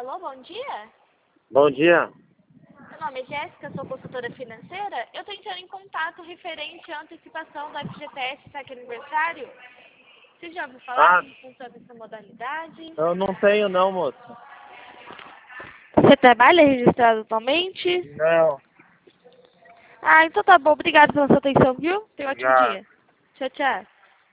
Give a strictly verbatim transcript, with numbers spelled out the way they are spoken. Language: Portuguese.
Alô, bom dia. Bom dia. Meu nome é Jéssica, sou consultora financeira. Eu estou entrando em contato referente à antecipação do F G T S saque aniversário. Você já ouviu falar Ah, como funciona essa modalidade? eu não tenho não, moço. Você trabalha registrado atualmente? Não. Ah, então tá bom. Obrigada pela sua atenção, viu? Tenha um ótimo Obrigado. dia. Tchau, tchau.